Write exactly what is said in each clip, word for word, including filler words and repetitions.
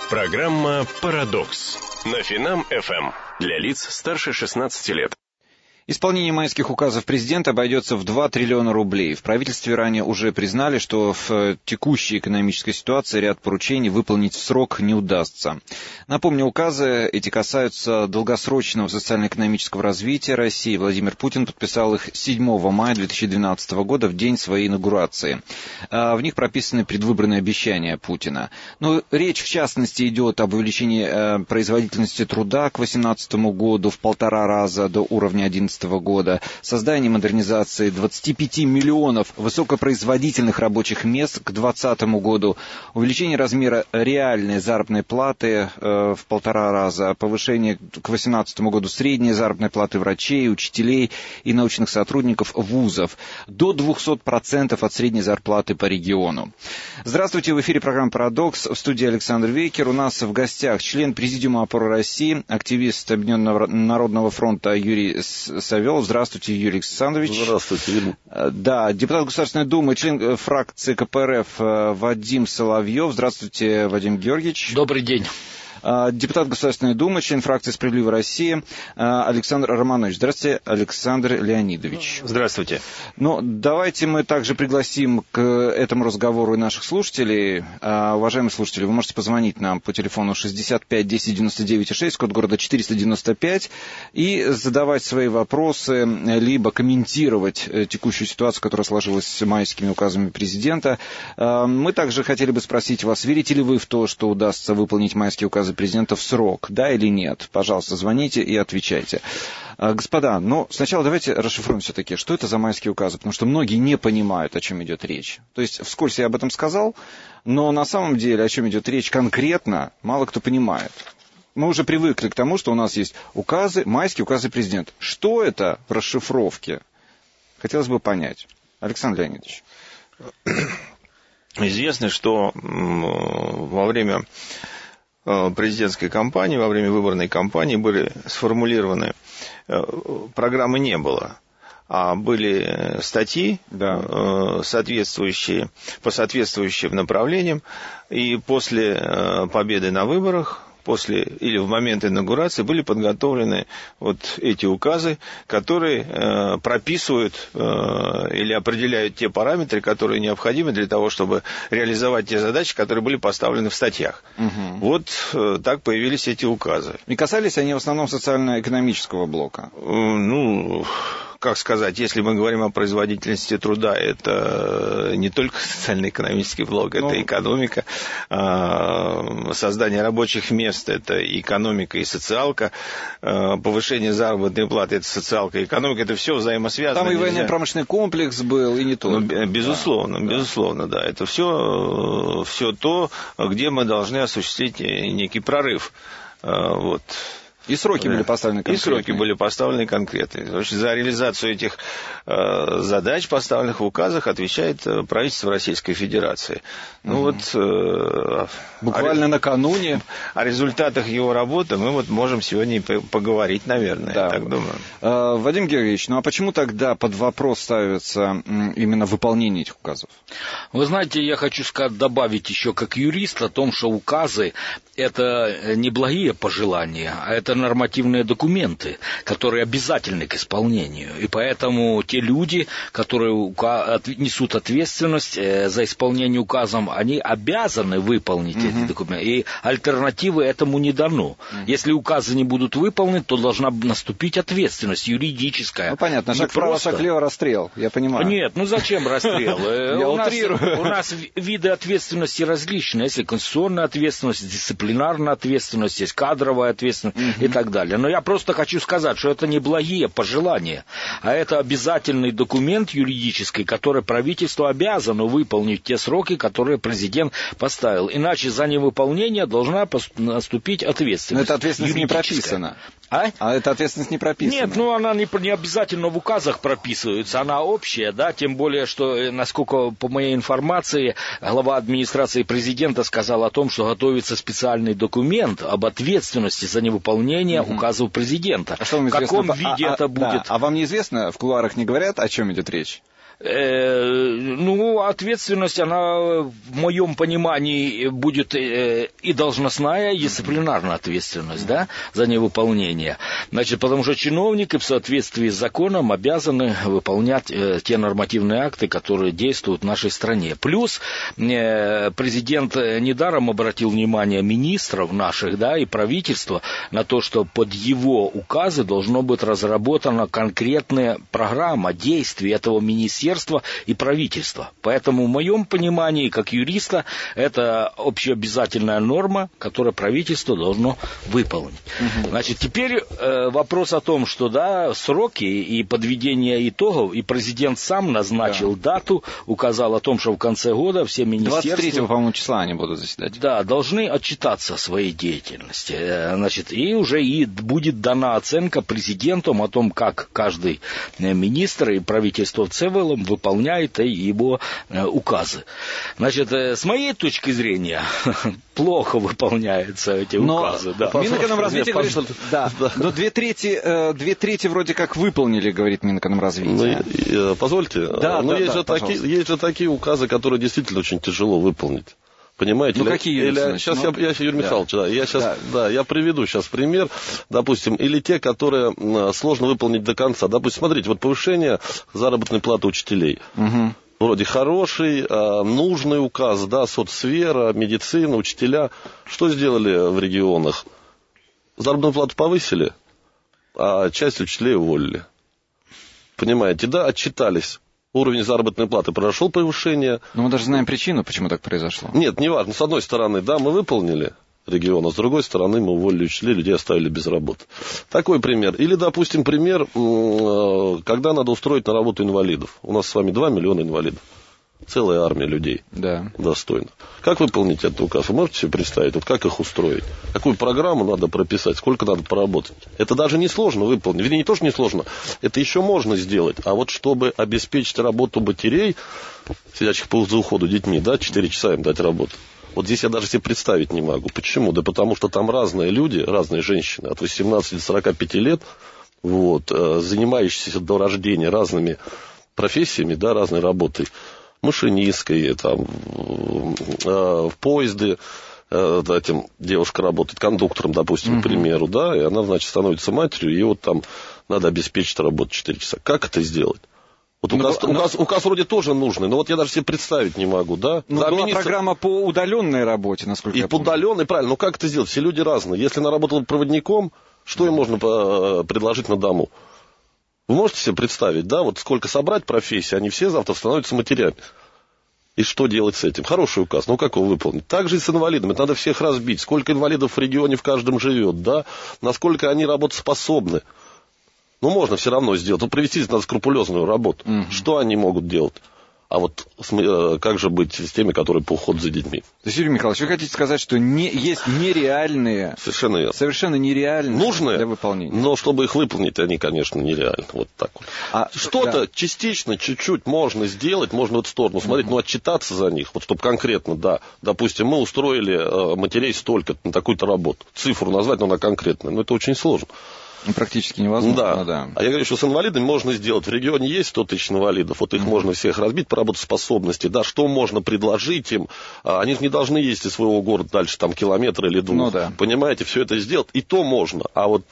Программа «Парадокс» на Финам-эф эм для лиц старше шестнадцати лет. Исполнение майских указов президента обойдется в два триллиона рублей. В правительстве ранее уже признали, что в текущей экономической ситуации ряд поручений выполнить в срок не удастся. Напомню, указы эти касаются долгосрочного социально-экономического развития России. Владимир Путин подписал их седьмого мая две тысячи двенадцатого года, в день своей инаугурации. В них прописаны предвыборные обещания Путина. Но речь, в частности, идет об увеличении производительности труда к две тысячи восемнадцатому году в полтора раза до уровня две тысячи одиннадцатого года, создание и модернизации двадцати пяти миллионов высокопроизводительных рабочих мест к двадцатому году, увеличение размера реальной заработной платы э, в полтора раза, повышение к две тысячи восемнадцатому году средней заработной платы врачей, учителей и научных сотрудников вузов до двухсот процентов от средней зарплаты по региону. Здравствуйте, в эфире программа «Парадокс», в студии Александр Вейкер. У нас в гостях член Президиума «Опора России», активист Объединенного народного фронта Юрий Савелов. Здравствуйте, Юрий Александрович. Здравствуйте. Да, депутат Государственной Думы, член фракции ка пэ эр эф Вадим Соловьев. Здравствуйте, Вадим Георгиевич. Добрый день. Депутат Государственной Думы, член фракции «Справедливая Россия» Александр Романович. Здравствуйте, Александр Леонидович. Здравствуйте. Ну, давайте мы также пригласим к этому разговору и наших слушателей. Уважаемые слушатели, вы можете позвонить нам по телефону шестьдесят пять десять девяносто девять шесть, код города четыреста девяносто пять, и задавать свои вопросы, либо комментировать текущую ситуацию, которая сложилась с майскими указами президента. Мы также хотели бы спросить вас, верите ли вы в то, что удастся выполнить майские указы президента в срок, да или нет? Пожалуйста, звоните и отвечайте. Господа, ну, сначала давайте расшифруем все-таки, что это за майские указы, потому что многие не понимают, о чем идет речь. То есть, вскользь я об этом сказал, но на самом деле, о чем идет речь конкретно, мало кто понимает. Мы уже привыкли к тому, что у нас есть указы, майские указы президента. Что это в расшифровке? Хотелось бы понять. Александр Леонидович. Известно, что во время президентской кампании, во время выборной кампании были сформулированы, программы не было, а были статьи, да, соответствующие, по соответствующим направлениям, и после победы на выборах, после или в момент инаугурации были подготовлены вот эти указы, которые э, прописывают э, или определяют те параметры, которые необходимы для того, чтобы реализовать те задачи, которые были поставлены в статьях. Угу. Вот э, так появились эти указы. И касались они в основном социально-экономического блока? Э, ну... Как сказать, если мы говорим о производительности труда, это не только социально-экономический блок, это ну... экономика, создание рабочих мест, это экономика и социалка, повышение заработной платы, это социалка и экономика, это все взаимосвязано. Там и военно-промышленный комплекс был, и не только. Ну, безусловно, да. безусловно, да. Это все, все то, где мы должны осуществить некий прорыв. Вот. И сроки были поставлены конкретные. И сроки были поставлены конкретные. За реализацию этих э, задач, поставленных в указах, отвечает правительство Российской Федерации. Ну, угу. вот, э, Буквально о, накануне. О результатах его работы мы вот можем сегодня поговорить, наверное, да. я так думаю. Э, Вадим Георгиевич, ну а почему тогда под вопрос ставится именно выполнение этих указов? Вы знаете, я хочу сказать, добавить еще как юрист о том, что указы – это не благие пожелания, а это нормативные документы, которые обязательны к исполнению. И поэтому те люди, которые несут ответственность за исполнение указом, они обязаны выполнить uh-huh. эти документы. И альтернативы этому не дано. Uh-huh. Если указы не будут выполнены, то должна наступить ответственность юридическая. Ну, понятно, шаг вправо, шаг влево, расстрел, я понимаю. Нет, ну зачем расстрел? Я утрирую. У нас виды ответственности различные. Есть конституционная ответственность, дисциплинарная ответственность, есть кадровая ответственность и так далее. Но я просто хочу сказать, что это не благие пожелания, а это обязательный документ юридический, который правительство обязано выполнить те сроки, которые президент поставил. Иначе за невыполнение должна наступить ответственность. Но эта ответственность не прописана. А? А эта ответственность не прописана. Нет, ну она не, не обязательно в указах прописывается, она общая, да, тем более, что, насколько по моей информации, глава администрации президента сказал о том, что готовится специальный документ об ответственности за невыполнение угу. указов президента. А что вам в каком известно? виде а, это а, будет? Да. А вам неизвестно, в кулуарах не говорят, о чем идет речь? Ну, ответственность, она, в моем понимании, будет и должностная, и дисциплинарная ответственность, да, за невыполнение. Значит, потому что чиновники в соответствии с законом обязаны выполнять те нормативные акты, которые действуют в нашей стране. Плюс президент недаром обратил внимание министров наших, да, и правительства на то, что под его указы должно быть разработана конкретная программа действий этого министерства и правительства. Поэтому в моем понимании, как юриста, это общеобязательная норма, которую правительство должно выполнить. Угу. Значит, теперь э, вопрос о том, что, да, сроки и подведение итогов, и президент сам назначил да. дату, указал о том, что в конце года все министерства... двадцать третьего, по-моему, числа они будут заседать. Да, должны отчитаться о своей деятельности. Значит, и уже и будет дана оценка президентом о том, как каждый министр и правительство в целом выполняет его указы. Значит, с моей точки зрения, плохо выполняются эти но указы. Да. Минэкономразвитие говорит, что да, да. но две трети, э, две трети вроде как выполнили, говорит Минэкономразвитие. Ну, позвольте, да, но да, есть, да, же такие, есть же такие указы, которые действительно очень тяжело выполнить. Понимаете? Ну, или, какие, или, значит, сейчас ну, я, я, Юрий да. Михайлович, да, я сейчас, да. да, я приведу сейчас пример, допустим, или те, которые сложно выполнить до конца. Допустим, смотрите, вот повышение заработной платы учителей. Угу. Вроде хороший, нужный указ, да, соцсфера, медицина, учителя. Что сделали в регионах? Заработную плату повысили, а часть учителей уволили. Понимаете, да, отчитались. Уровень заработной платы прошел повышение. Но мы даже знаем причину, почему так произошло. Нет, не важно. С одной стороны, да, мы выполнили регион, а с другой стороны, мы уволили учителей, людей оставили без работы. Такой пример. Или, допустим, пример, когда надо устроить на работу инвалидов. У нас с вами два миллиона инвалидов. Целая армия людей да. достойных. Как выполнить этот указ? Вы можете себе представить, вот как их устроить? Какую программу надо прописать, сколько надо поработать? Это даже не сложно выполнить. Вернее, не то, что не сложно, это еще можно сделать. А вот чтобы обеспечить работу матерей, сидящих по уходу детьми, да, четыре часа им дать работу. Вот здесь я даже себе представить не могу. Почему? Да потому что там разные люди, разные женщины, от восемнадцати до сорока пяти лет, вот, занимающиеся до рождения разными профессиями, да, разной работой. Машинисткой, там, э, в поезде, э, этим девушка работает кондуктором, допустим, uh-huh. к примеру, да, и она, значит, становится матерью, и вот там надо обеспечить работу четыре часа. Как это сделать? Вот указ, но, указ, но... указ вроде тоже нужный, но вот я даже себе представить не могу, да? Ну, была министр... программа по удаленной работе, насколько и я помню. И по удаленной, правильно, но как это сделать? Все люди разные. Если она работала проводником, что им можно предложить на дому? Вы можете себе представить, да, вот сколько собрать профессий, они все завтра становятся матерями. И что делать с этим? Хороший указ, ну как его выполнить? Так же и с инвалидами, это надо всех разбить. Сколько инвалидов в регионе в каждом живет, да, насколько они работоспособны. Ну, можно все равно сделать, ну, провести надо скрупулезную работу. Угу. Что они могут делать? А вот как же быть с теми, которые по уходу за детьми? То есть, Юрий Михайлович, вы хотите сказать, что не, есть нереальные, совершенно верно, совершенно нереальные нужные для выполнения? Но чтобы их выполнить, они, конечно, нереальны. Вот так вот. А, Что-то да. частично, чуть-чуть можно сделать, можно в эту сторону смотреть, uh-huh. но отчитаться за них, вот чтобы конкретно, да, допустим, мы устроили э, матерей столько на такую-то работу. Цифру назвать, но она конкретная. Но это очень сложно. Практически невозможно, да. да. А я говорю, что с инвалидами можно сделать. В регионе есть сто тысяч инвалидов, вот их mm-hmm. можно всех разбить по работоспособности, да, что можно предложить им. Они же не должны ездить из своего города дальше, там, километр или двух. Ну, да. Понимаете, все это сделать, и то можно. А вот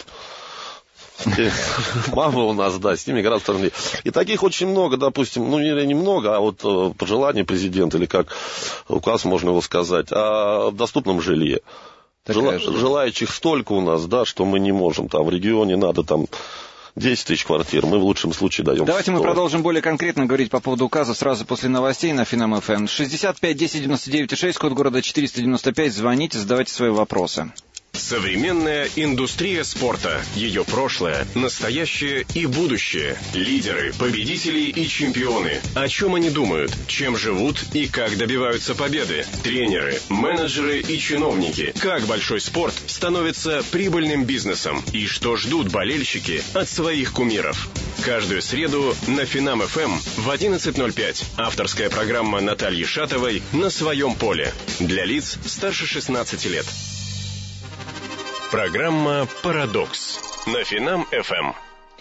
мама у нас, да, с ними гораздо сложнее. И таких очень много, допустим, ну, не немного, а вот пожелание президента, или как указ можно его сказать, о доступном жилье. Жела, желающих столько у нас, да, что мы не можем. Там в регионе надо там десять тысяч квартир, мы в лучшем случае даем. Давайте сто. Мы продолжим более конкретно говорить по поводу указа сразу после новостей на Финам эф эм. шестьдесят пять десять девяносто девять шесть, код города четыреста девяносто пять. Звоните, задавайте свои вопросы. Современная индустрия спорта. Ее прошлое, настоящее и будущее. Лидеры, победители и чемпионы. О чем они думают, чем живут и как добиваются победы. Тренеры, менеджеры и чиновники. Как большой спорт становится прибыльным бизнесом. И что ждут болельщики от своих кумиров. Каждую среду на Финам эф эм в одиннадцать ноль пять. Авторская программа Натальи Шатовой «На своем поле». Для лиц старше шестнадцати лет. Программа «Парадокс» на Финам эф эм.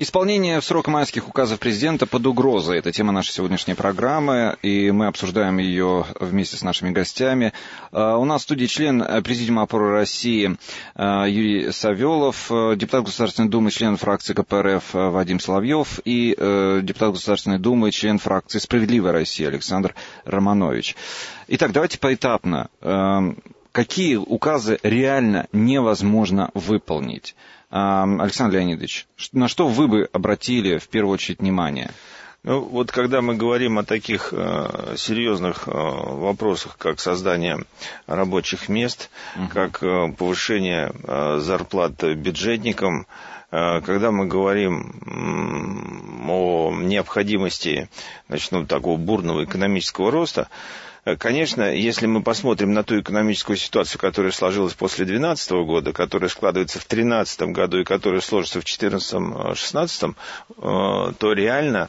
Исполнение в срок майских указов президента под угрозой. Это тема нашей сегодняшней программы, и мы обсуждаем ее вместе с нашими гостями. У нас в студии член Президиума «Опоры России» Юрий Савелов, депутат Государственной Думы, член фракции ка пэ эр эф Вадим Соловьев и депутат Государственной Думы, член фракции «Справедливая Россия» Александр Романович. Итак, давайте поэтапно. Какие указы реально невозможно выполнить? Александр Леонидович, на что вы бы обратили в первую очередь внимание? Ну, вот когда мы говорим о таких э, серьезных э, вопросах, как создание рабочих мест, угу. как э, повышение э, зарплат бюджетникам, э, когда мы говорим э, о необходимости, значит, ну, такого бурного экономического роста, конечно, если мы посмотрим на ту экономическую ситуацию, которая сложилась после две тысячи двенадцатого года, которая складывается в две тысячи тринадцатом году и которая сложится в две тысячи четырнадцатом — шестнадцатом, то реально...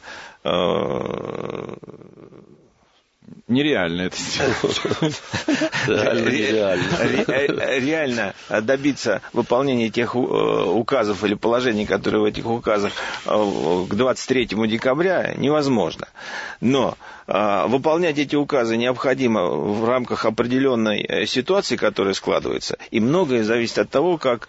Нереально это сделать. Реально добиться выполнения тех указов или положений, которые в этих указах к двадцать третьему декабря, невозможно. Но выполнять эти указы необходимо в рамках определенной ситуации, которая складывается. И многое зависит от того, как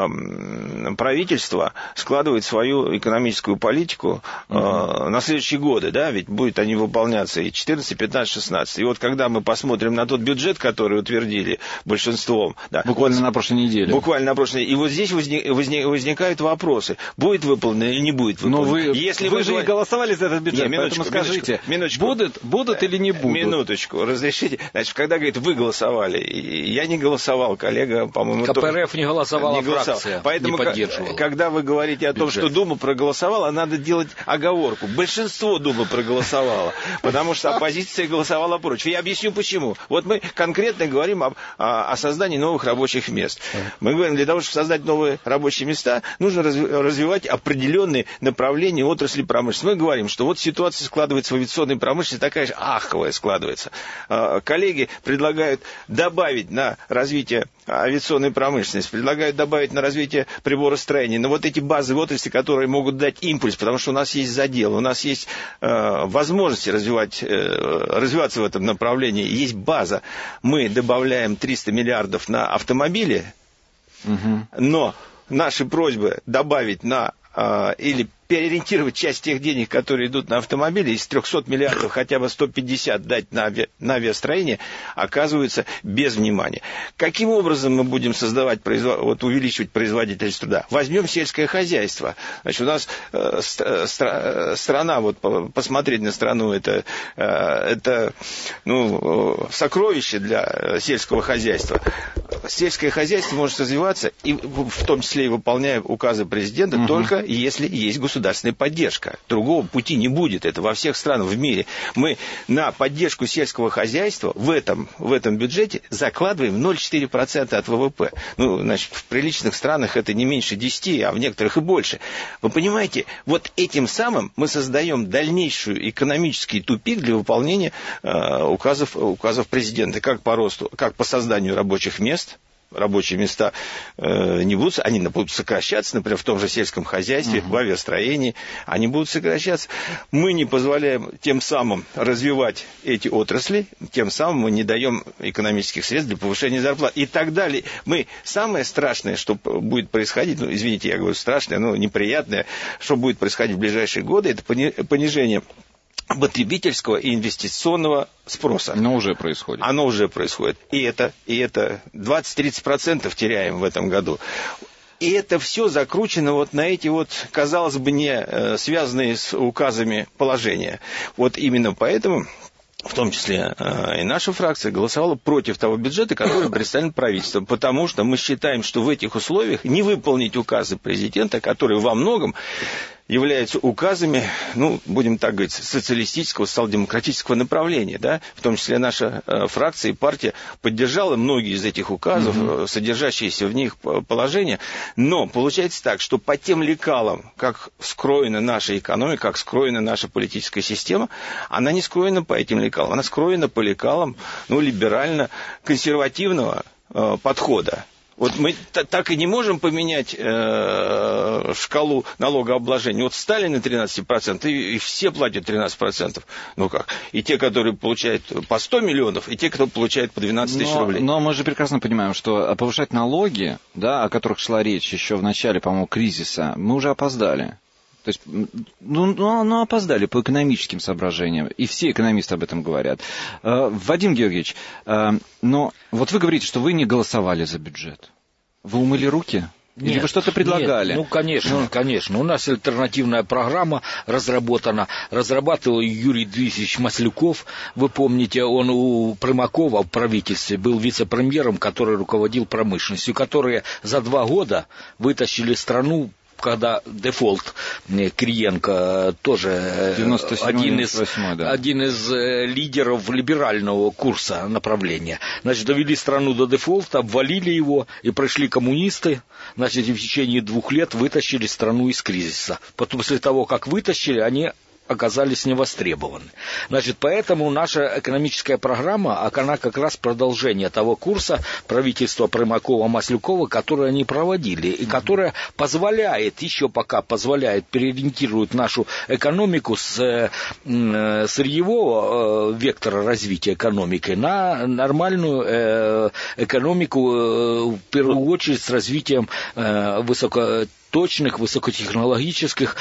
правительство складывает свою экономическую политику на следующие годы. Да? Ведь будут они выполняться и четырнадцатый, пятнадцатый, шестнадцатый. И вот когда мы посмотрим на тот бюджет, который утвердили большинством... Да, буквально вот, на прошлой неделе. Буквально на прошлой неделе. И вот здесь возник, возник, возникают вопросы. Будет выполнено или не будет выполнено. Но вы, Если вы мы же говорим... и голосовали за этот бюджет, Не, минуточку, поэтому скажите, минуточку, минуточку. Будут, будут или не будут? Минуточку, разрешите. Значит, когда, говорит, вы голосовали, я не голосовал, коллега, по-моему... ка пэ эр эф не голосовала, не голосовал. фракция Поэтому, не поддерживала. Когда вы говорите о том, бюджет. что Дума проголосовала, надо делать оговорку. Большинство Думы проголосовало, потому что оппозиция голосовала против. Я объясню, почему. Вот мы конкретно говорим об, о, о создании новых рабочих мест. Мы говорим, для того, чтобы создать новые рабочие места, нужно развивать определенные направления отрасли промышленности. Мы говорим, что вот ситуация складывается в авиационной промышленности, такая же аховая складывается. Коллеги предлагают добавить на развитие авиационной промышленности, предлагают добавить на развитие приборостроения, но вот эти базовые отрасли, которые могут дать импульс, потому что у нас есть задел, у нас есть э, возможности развивать, э, развиваться в этом направлении, есть база. Мы добавляем триста миллиардов на автомобили, угу. но наши просьбы добавить на э, или переориентировать часть тех денег, которые идут на автомобили, из трехсот миллиардов хотя бы сто пятьдесят дать на, ави... на авиастроение, оказывается без внимания. Каким образом мы будем создавать, производ... вот, увеличивать производительность труда? Возьмем сельское хозяйство. Значит, у нас э, стра... страна, вот посмотреть на страну, это, э, это ну, сокровище для сельского хозяйства. Сельское хозяйство может развиваться, и в том числе и выполняя указы президента, угу. только если есть государство. Государственная поддержка. Другого пути не будет. Это во всех странах в мире. Мы на поддержку сельского хозяйства в этом, в этом бюджете закладываем ноль целых четыре десятых процента от вэ вэ пэ. Ну, значит, в приличных странах это не меньше десяти, а в некоторых и больше. Вы понимаете, вот этим самым мы создаем дальнейший экономический тупик для выполнения э, указов, указов президента. Как по росту, как по созданию рабочих мест. Рабочие места э, не будут, они будут сокращаться, например, в том же сельском хозяйстве, uh-huh. в авиастроении, они будут сокращаться. Мы не позволяем тем самым развивать эти отрасли, тем самым мы не даем экономических средств для повышения зарплат и так далее. Мы, самое страшное, что будет происходить, ну, извините, я говорю страшное, но неприятное, что будет происходить в ближайшие годы, это понижение потребительского и инвестиционного спроса. Оно уже происходит. Оно уже происходит. И это, и это двадцать-тридцать процентов теряем в этом году. И это все закручено вот на эти вот, казалось бы, не связанные с указами положения. Вот именно поэтому... В том числе и наша фракция голосовала против того бюджета, который представлен правительством, потому что мы считаем, что в этих условиях не выполнить указы президента, которые во многом являются указами, ну, будем так говорить, социалистического, социал-демократического направления, да, в том числе наша э, фракция и партия поддержала многие из этих указов, mm-hmm. содержащиеся в них положения, но получается так, что по тем лекалам, как скроена наша экономика, как скроена наша политическая система, она не скроена по этим лекалам, она скроена по лекалам, ну, либерально-консервативного э, подхода. Вот мы так и не можем поменять э, шкалу налогообложения. Вот встали на тринадцать процентов, и, и все платят тринадцать процентов. Ну как? И те, которые получают по сто миллионов, и те, кто получает по двенадцать тысяч рублей. Но мы же прекрасно понимаем, что повышать налоги, да, о которых шла речь еще в начале, по-моему, кризиса, мы уже опоздали. То есть, ну, ну, ну, опоздали по экономическим соображениям, и все экономисты об этом говорят. Вадим Георгиевич, но вот вы говорите, что вы не голосовали за бюджет. Вы умыли руки? Или Нет, вы что-то предлагали? Нет, ну, конечно, ну, конечно. У нас альтернативная программа разработана. Разрабатывал Юрий Дмитриевич Маслюков. Вы помните, он у Примакова в правительстве был вице-премьером, который руководил промышленностью, которые за два года вытащили страну, когда дефолт Кириенко тоже один из, да. один из лидеров либерального курса направления. Значит, довели страну до дефолта, обвалили его, и пришли коммунисты, значит, и в течение двух лет вытащили страну из кризиса. Потом, после того, как вытащили, они оказались невостребованы. Значит, поэтому наша экономическая программа, она как раз продолжение того курса правительства Примакова-Маслюкова, который они проводили, и которая позволяет, еще пока позволяет, переориентирует нашу экономику с э, сырьевого э, вектора развития экономики на нормальную э, экономику, э, в первую очередь с развитием э, высоко точных, высокотехнологических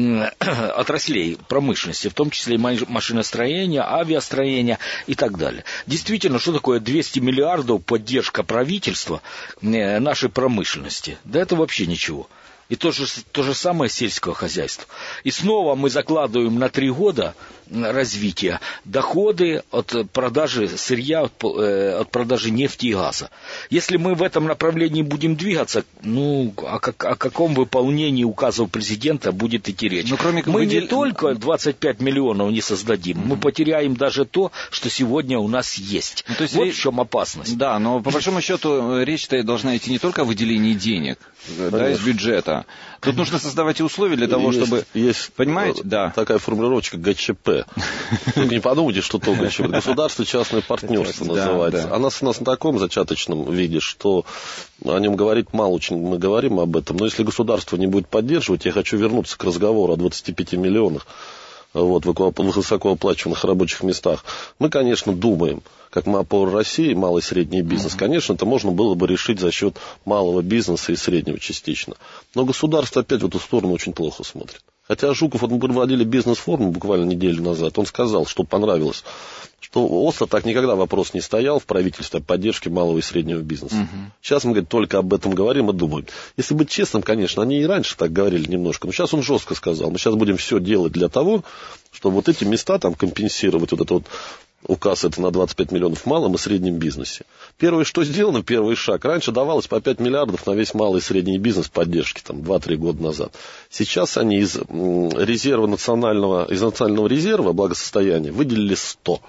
отраслей промышленности, в том числе и машиностроения, авиастроения и так далее. Действительно, что такое двести миллиардов поддержка правительства нашей промышленности? Да это вообще ничего. И то же, то же самое сельского хозяйства. И снова мы закладываем на три года развития доходы от продажи сырья, от, э, от продажи нефти и газа. Если мы в этом направлении будем двигаться, ну, о, как, о каком выполнении указов президента будет идти речь? Но кроме мы выдел... не только двадцать пять миллионов не создадим, mm-hmm. мы потеряем даже то, что сегодня у нас есть. Ну, то есть вот речь... в чем опасность. Да, но по большому счету речь-то должна идти не только о выделении денег, да, из бюджета. Тут нужно создавать и условия для того, есть, чтобы... Есть понимаете? Да. Такая формулировочка ГЧП. Вы не подумайте, что то ГЧП. Государство частное партнерство называется. Оно у нас на таком зачаточном виде, что о нем говорить мало очень мы говорим об этом. Но если государство не будет поддерживать, я хочу вернуться к разговору о двадцати пяти миллионах вот, в высокооплачиваемых рабочих местах. Мы, конечно, думаем, как МАПОР России, малый и средний бизнес, uh-huh. конечно, это можно было бы решить за счет малого бизнеса и среднего частично. Но государство опять в эту сторону очень плохо смотрит. Хотя Жуков, вот мы проводили бизнес-форум буквально неделю назад, он сказал, что понравилось, что остро так никогда вопрос не стоял в правительстве о поддержке малого и среднего бизнеса. Uh-huh. Сейчас мы, говорит, только об этом говорим и думаем. Если быть честным, конечно, они и раньше так говорили немножко, но сейчас он жестко сказал, мы сейчас будем все делать для того, чтобы вот эти места там компенсировать, вот это вот указ это на двадцать пять миллионов в малом и среднем бизнесе. Первое, что сделано, первый шаг. Раньше давалось по пять миллиардов на весь малый и средний бизнес поддержки, там, два-три года назад. Сейчас они из резерва национального, из национального резерва благосостояния выделили сто.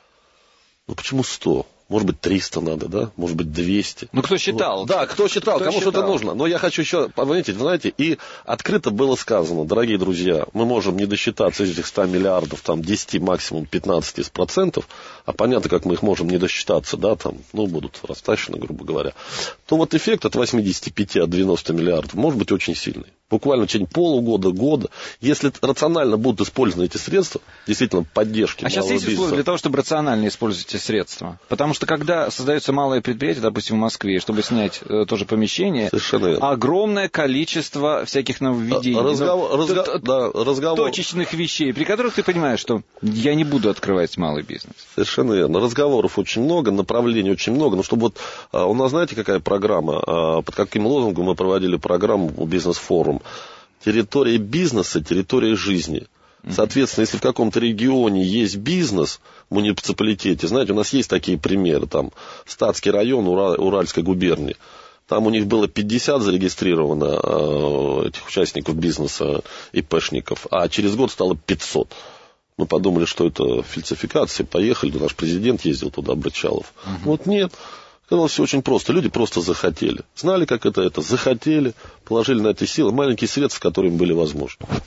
Ну, почему сто? Может быть, триста надо, да? Может быть, двести. Ну, кто считал? Вот. Да, кто считал, кто кому считал? Что-то нужно. Но я хочу еще, понимаете, знаете, и открыто было сказано, дорогие друзья, мы можем не досчитаться из этих ста миллиардов, там, десять, максимум пятнадцать из процентов, а понятно, как мы их можем не досчитаться, да, там, ну, будут растащены, грубо говоря, то вот эффект от восьмидесяти пяти, от девяноста миллиардов может быть очень сильный. Буквально в течение полугода, года. Если рационально будут использованы эти средства, действительно, поддержки а сейчас есть условия бизнеса. Для того, чтобы рационально использовать эти средства? Потому что, когда создается малое предприятие, допустим, в Москве, чтобы снять э, тоже помещение, огромное количество всяких нововведений, разговор, ну, разго... т- да, разговор... точечных вещей, при которых ты понимаешь, что я не буду открывать малый бизнес. Совершенно верно. Разговоров очень много, направлений очень много. Но чтобы вот у нас, знаете, какая программа? Под каким лозунгом мы проводили программу «Бизнес-форум»? Территория бизнеса, территория жизни. Соответственно, если в каком-то регионе есть бизнес в муниципалитете, знаете, у нас есть такие примеры, там, Статский район Ура- Уральской губернии, там у них было пятьдесят зарегистрировано э, этих участников бизнеса, ИПшников, а через год стало пятьсот. Мы подумали, что это фальсификация, поехали, наш президент ездил туда, Брычалов. Uh-huh. Вот нет. Оказалось, все очень просто. Люди просто захотели. Знали, как это, это захотели, положили на это силы, маленькие средства, которые им были возможны.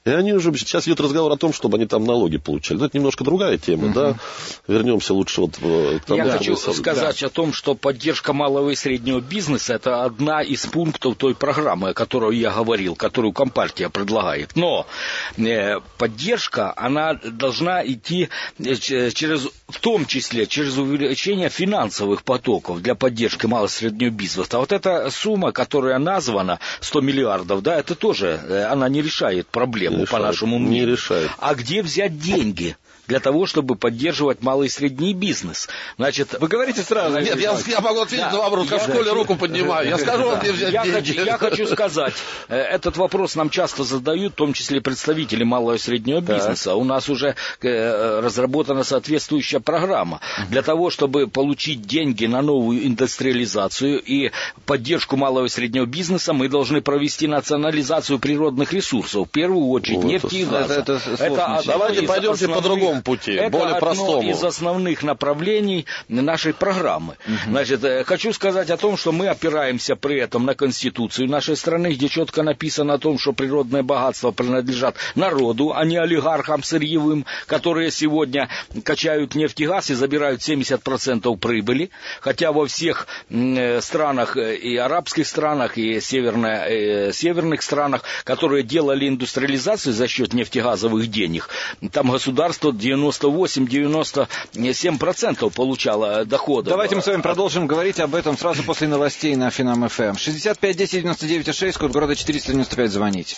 И они уже, сейчас идет разговор о том, чтобы они там налоги получали. Но это немножко другая тема, uh-huh. да. Вернемся лучше вот к тому, Я хочу сам... сказать да. о том, что поддержка малого и среднего бизнеса – это одна из пунктов той программы, о которой я говорил, которую Компартия предлагает. Но э, поддержка, она должна идти через, в том числе через увеличение финансовых потоков для поддержки малого и среднего бизнеса. А вот эта сумма, которая названа, сто миллиардов, да, это тоже, она не решает проблему, не по решает, нашему мнению. Не решает. А где взять деньги для того, чтобы поддерживать малый и средний бизнес? Значит, вы говорите сразу. Нет, я, я могу ответить да, на вопрос, как в школе руку поднимаю. Я скажу вам, где взять я деньги. Хочу, я хочу сказать, этот вопрос нам часто задают, в том числе представители малого и среднего да. бизнеса. У нас уже разработана соответствующая программа. Для того, чтобы получить деньги на новую индустриализацию и поддержку малого и среднего бизнеса, мы должны провести национализацию природных ресурсов. В первую очередь вот нефти и газа. Это, это это Давайте пойдемте основных... по другому пути, это более простому. Это одно из основных направлений нашей программы. Угу. Значит, хочу сказать о том, что мы опираемся при этом на Конституцию нашей страны, где четко написано о том, что природные богатства принадлежат народу, а не олигархам сырьевым, которые сегодня качают нефть и газ и забирают семьдесят процентов прибыли, хотя во всех странах, и арабских странах, и северно, и северных странах, которые делали индустриализацию за счет нефтегазовых денег, там государство девяносто восемь - девяносто семь процентов получало дохода. Давайте мы с вами продолжим говорить об этом сразу после новостей на Финам-ФМ. шестьдесят пять десять девяносто девять шесть, код города четыреста девяносто пять, звоните.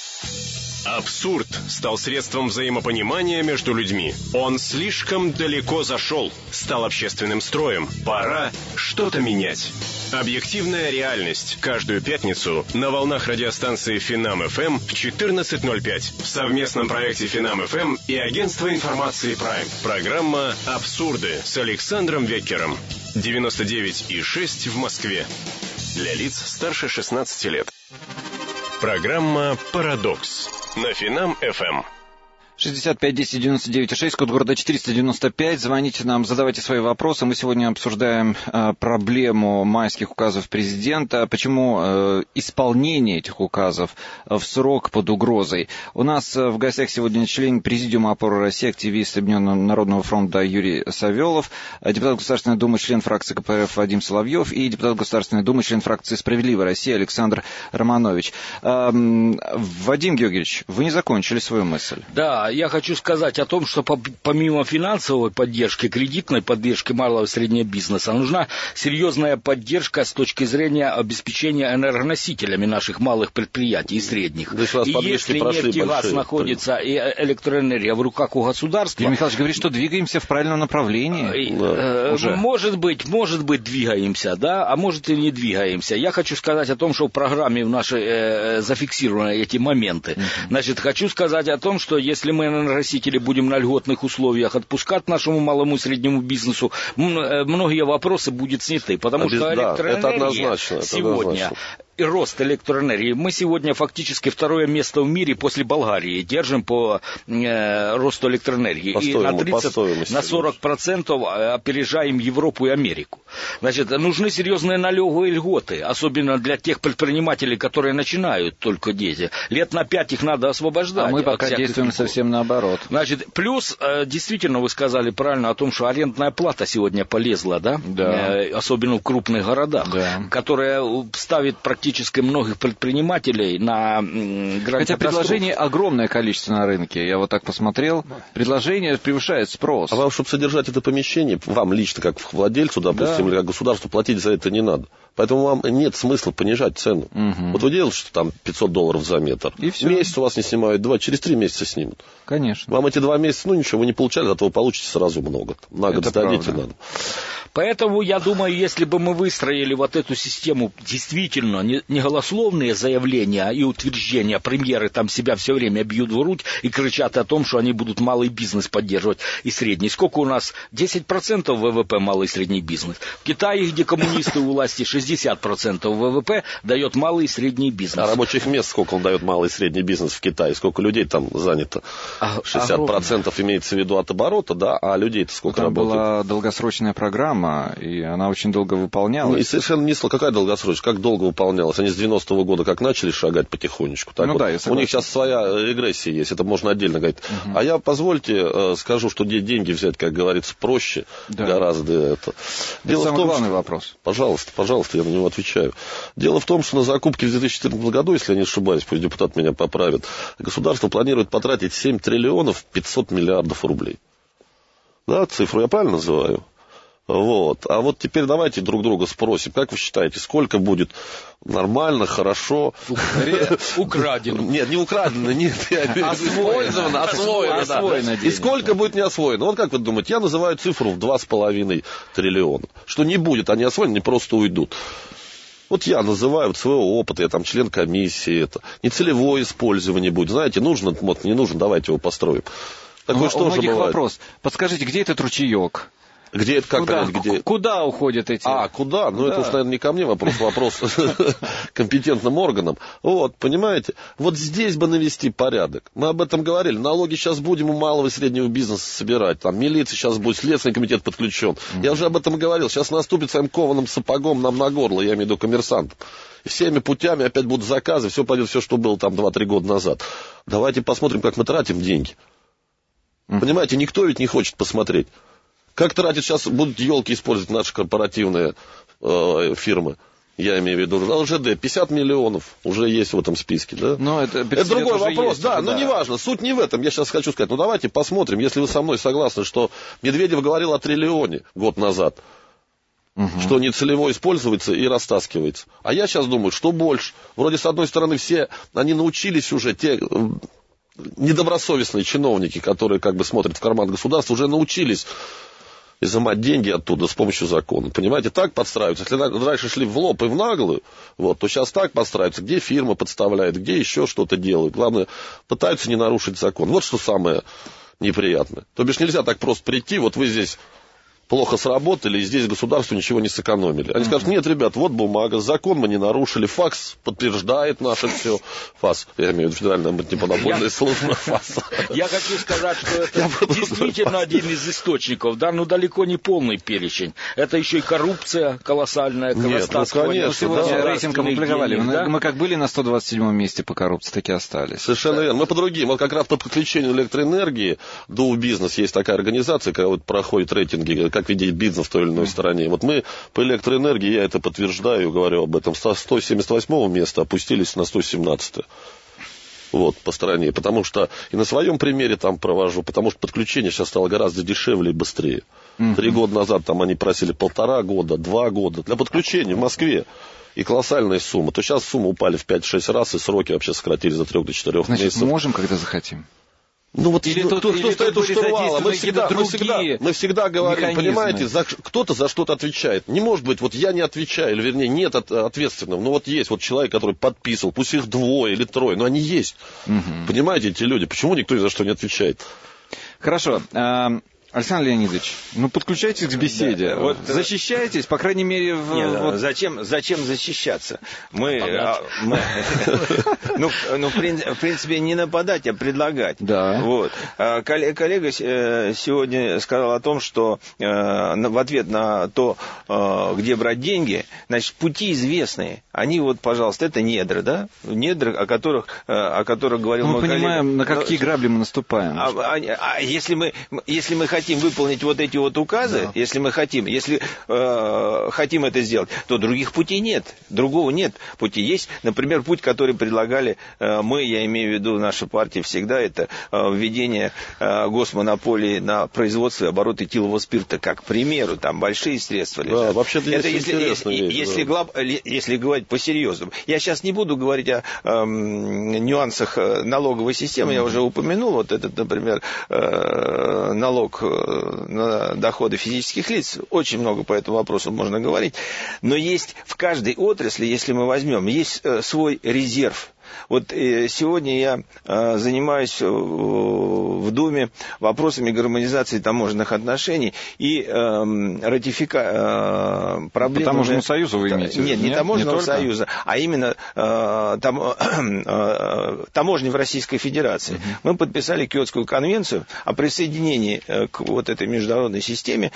Абсурд стал средством взаимопонимания между людьми. Он слишком далеко зашел, стал общественным строем. Пора что-то менять. Объективная реальность. Каждую пятницу на волнах радиостанции Финам-ФМ в четырнадцать ноль пять в совместном проекте Финам-ФМ и агентства информации Прайм. Программа «Абсурды» с Александром Веккером. девяносто девять и шесть в Москве. Для лиц старше шестнадцати лет. Программа «Парадокс» на Финам-ФМ. шестьдесят пять десять девяносто девять шесть, код города четыреста девяносто пять. Звоните нам, задавайте свои вопросы. Мы сегодня обсуждаем э, проблему майских указов президента. Почему э, исполнение этих указов э, в срок под угрозой? У нас э, в гостях сегодня член Президиума «Опора России», активист Объединенного народного фронта Юрий Савелов, депутат Государственной Думы, член фракции ка пэ эф Вадим Соловьев и депутат Государственной Думы, член фракции «Справедливая Россия» Александр Романович. Э, Вадим Георгиевич, вы не закончили свою мысль. Да. Я хочу сказать о том, что помимо финансовой поддержки, кредитной поддержки малого и среднего бизнеса, нужна серьезная поддержка с точки зрения обеспечения энергоносителями наших малых предприятий и средних. И если нефть и газ находится и электроэнергия в руках у государства... Юрий Михайлович говорит, что двигаемся в правильном направлении. Да, уже. Может быть, может быть, двигаемся, да, а может и не двигаемся. Я хочу сказать о том, что в программе в нашей э, зафиксированы эти моменты. Uh-huh. Значит, хочу сказать о том, что если мы мы энергоносители будем на льготных условиях отпускать нашему малому и среднему бизнесу, многие вопросы будут сняты, потому Обез... что электроэнергия да, сегодня... И рост электроэнергии. Мы сегодня фактически второе место в мире после Болгарии держим по э, росту электроэнергии. По и стоиму, на тридцать, на сорок процентов опережаем Европу и Америку. Значит, нужны серьезные налоговые льготы, особенно для тех предпринимателей, которые начинают только дети. Лет на пять их надо освобождать. А мы пока действуем льгот. Совсем наоборот. Значит, плюс, э, действительно, вы сказали правильно о том, что арендная плата сегодня полезла, да? Да. Э, особенно в крупных городах, да. Которая ставит практически многих предпринимателей на грань Хотя предложений огромное количество на рынке. Я вот так посмотрел. Предложение превышает спрос. А вам, чтобы содержать это помещение, вам лично, как владельцу, допустим, да. или как государству, платить за это не надо. Поэтому вам нет смысла понижать цену. Угу. Вот вы делаете, что там пятьсот долларов за метр. И все. Месяц у вас не снимают, два, через три месяца снимут. Конечно. Вам эти два месяца, ну ничего, вы не получали, зато вы получите сразу много. На год сдадите надо. Поэтому, я думаю, если бы мы выстроили вот эту систему, действительно, не, не голословные заявления и утверждения, премьеры там себя все время бьют в грудь и кричат о том, что они будут малый бизнес поддерживать и средний. Сколько у нас? десять процентов вэ вэ пэ малый и средний бизнес. В Китае, где коммунисты у власти, шестьдесят процентов вэ вэ пэ дает малый и средний бизнес. А рабочих мест сколько он дает малый и средний бизнес в Китае? Сколько людей там занято? шестьдесят процентов имеется в виду от оборота, да, а людей-то сколько там работает? Была долгосрочная программа, и она очень долго выполнялась. И совершенно не слышал, какая долгосрочная, как долго выполнялась? поменялось. Они с девяностого года как начали шагать потихонечку. Так ну, вот, да, у них сейчас своя регрессия есть, это можно отдельно говорить. Угу. А я, позвольте, скажу, что где деньги взять, как говорится, проще да. гораздо это. Дело это в том, главный что... вопрос. Пожалуйста, пожалуйста, я на него отвечаю. Дело в том, что на закупки в две тысячи четырнадцатом году, если я не ошибаюсь, пусть депутат меня поправит, государство планирует потратить семь триллионов пятьсот миллиардов рублей. Да, цифру я правильно называю? Вот. А вот теперь давайте друг друга спросим, как вы считаете, сколько будет нормально, хорошо... Украдено. Нет, не украдено, нет. Использовано, освоено, да. И сколько будет не освоено? Вот как вы думаете, я называю цифру в два с половиной триллиона. Что не будет, они освоены, они просто уйдут. Вот я называю вот своего опыта, я там член комиссии, это нецелевое использование будет. Знаете, нужно, вот не нужно, давайте его построим. Такое что же бывает? Вопрос. Подскажите, где этот ручеек? Где это, как куда, понять, где? Куда уходят эти? А, куда? Ну, да. Это уж, наверное, не ко мне вопрос, вопрос компетентным органам. Вот, понимаете? Вот здесь бы навести порядок. Мы об этом говорили. Налоги сейчас будем у малого и среднего бизнеса собирать. Там милиция сейчас будет, следственный комитет подключен. Mm-hmm. Я уже об этом говорил. Сейчас наступит своим кованым сапогом нам на горло, я имею в виду коммерсантам. И всеми путями опять будут заказы, все пойдет, все, что было там два-три года назад. Давайте посмотрим, как мы тратим деньги. Mm-hmm. Понимаете, никто ведь не хочет посмотреть. Как тратить сейчас, будут елки использовать наши корпоративные э, фирмы? Я имею в виду ЛЖД, пятьдесят миллионов уже есть в этом списке, да? Но это, это другой вопрос, есть, да, да, но неважно, суть не в этом. Я сейчас хочу сказать, ну давайте посмотрим, если вы со мной согласны, что Медведев говорил о триллионе год назад, угу. что нецелево используется и растаскивается. А я сейчас думаю, что больше. Вроде, с одной стороны, все, они научились уже, те... недобросовестные чиновники, которые как бы смотрят в карман государства, уже научились изымать деньги оттуда с помощью закона. Понимаете, так подстраиваются. Если раньше шли в лоб и в наглую, вот, то сейчас так подстраиваются, где фирма подставляет, где еще что-то делают. Главное, пытаются не нарушить закон. Вот что самое неприятное. То бишь нельзя так просто прийти, вот вы здесь плохо сработали, и здесь государство ничего не сэкономили. Они скажут, нет, ребят, вот бумага, закон мы не нарушили, ФАС подтверждает наше все. ФАС, я имею в виду федеральная антимонопольная служба ФАС. Я хочу сказать, что это действительно один из источников, да, но далеко не полный перечень. Это еще и коррупция колоссальная, нет, ну, конечно, сегодня да. рейтинг опубликовали. Да? Мы как были на сто двадцать седьмом месте по коррупции, так и остались. Совершенно да. верно. Мы по другим. Вот как раз по подключению электроэнергии Dow Business есть такая организация, которая вот проходит рейтинги, как ведет бизнес в той или иной стороне. Вот мы по электроэнергии, я это подтверждаю, говорю об этом, со сто семьдесят восьмого места опустились на сто семнадцатое. Вот, по стране. Потому что, и на своем примере там провожу, потому что подключение сейчас стало гораздо дешевле и быстрее. Mm-hmm. Три года назад там они просили полтора года, два года для подключения в Москве. И колоссальная сумма. То сейчас суммы упали в пять-шесть раз, и сроки вообще сократились до трех до четырех Значит, месяцев. Мы можем, когда захотим? Ну вот или кто, тут, кто или стоит у штурвала? Мы всегда, мы, всегда, мы всегда говорим, механизмы. Понимаете, за, кто-то за что-то отвечает. Не может быть, вот я не отвечаю, или вернее, нет от, ответственного. Ну вот есть вот человек, который подписывал, пусть их двое или трое, но они есть. Угу. Понимаете, эти люди, почему никто ни за что не отвечает? Хорошо. Александр Леонидович, ну подключайтесь к беседе. Да, вот, защищайтесь, по крайней мере... В, нет, вот... зачем, зачем защищаться? Мы, а, мы ну, ну, в принципе, не нападать, а предлагать. Да. Вот. Коллега сегодня сказал о том, что в ответ на то, где брать деньги, значит, пути известные. Они вот, пожалуйста, это недры, да? Недры, о которых, о которых говорил мы мой коллега. Мы понимаем, на какие грабли мы наступаем. А, а, а если мы, если мы хотим выполнить вот эти вот указы, да. если мы хотим, если э, хотим это сделать, то других путей нет, другого нет пути. Есть, например, путь, который предлагали э, мы, я имею в виду наша партия всегда, это э, введение э, госмонополии на производство и оборот этилового спирта, как, к примеру, там большие средства лежат. Да, вообще-то это если, если, вещь, если, да. глав, если говорить по-серьезному. Я сейчас не буду говорить о э, нюансах налоговой системы, mm-hmm. я уже упомянул, вот этот, например, э, налог на доходы физических лиц. Очень много по этому вопросу можно говорить. Но есть в каждой отрасли, если мы возьмем, есть свой резерв. Вот сегодня я занимаюсь в Думе вопросами гармонизации таможенных отношений и ратификации проблем... Таможенного союза вы имеете? Нет, не Нет, таможенного не союза, а именно там, таможни в Российской Федерации. Uh-huh. Мы подписали Киотскую конвенцию о присоединении к вот этой международной системе,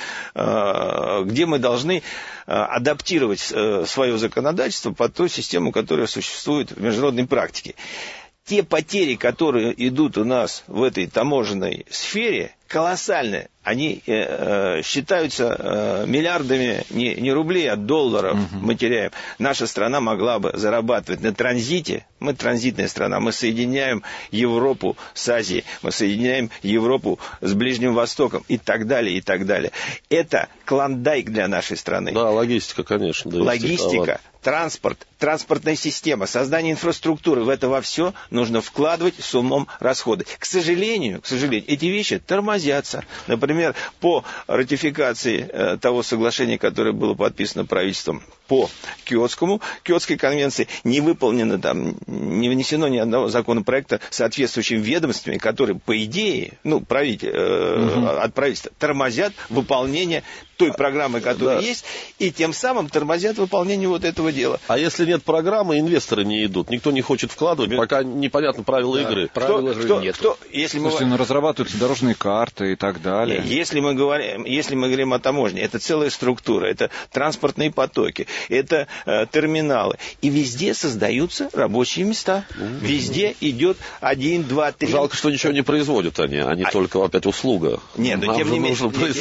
где мы должны адаптировать свое законодательство под ту систему, которая существует в международной практике. Те потери, которые идут у нас в этой таможенной сфере, колоссальные. Они э, считаются э, миллиардами не, не рублей, а долларов uh-huh. мы теряем. Наша страна могла бы зарабатывать на транзите. Мы транзитная страна. Мы соединяем Европу с Азией. Мы соединяем Европу с Ближним Востоком. И так далее, и так далее. Это клондайк для нашей страны. Да, логистика, конечно. Да, логистика, транспорт, транспортная система, создание инфраструктуры. В это во все нужно вкладывать с умом расходы. К сожалению, к сожалению, эти вещи тормозятся. Например, Например, по ратификации э, того соглашения, которое было подписано правительством по Киотскому, Киотской конвенции, не выполнено там, не внесено ни одного законопроекта соответствующими ведомствами, которые, по идее, ну, правитель, э, угу. от правительства тормозят выполнение той программы, которая да. есть, и тем самым тормозят выполнение вот этого дела. А если нет программы, инвесторы не идут, никто не хочет вкладывать, Нет. пока непонятно правила да. игры. Правила игры кто, нет. Кто, если Слушайте, мы... ну, разрабатываются дорожные карты и так далее. Если мы говорим, если мы говорим о таможне, это целая структура, это транспортные потоки, это э, терминалы. И везде создаются рабочие места. Mm-hmm. Везде идет один, два, три. Жалко, что ничего не производят они, они а... только опять услуга. Нет, но тем не менее.